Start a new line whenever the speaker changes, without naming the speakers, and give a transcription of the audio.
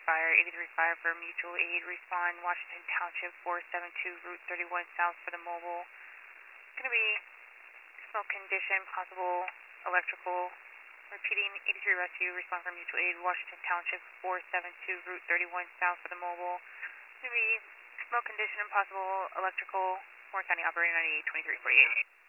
fire, 83 fire for mutual aid. Respond Washington Township 472 Route 31 South for the mobile. Going to be smoke condition, possible electrical. Repeating 83 rescue, respond for mutual aid. Washington Township 472 Route 31 South for the mobile. Going to be smoke condition and possible electrical. Warren County operating 982348.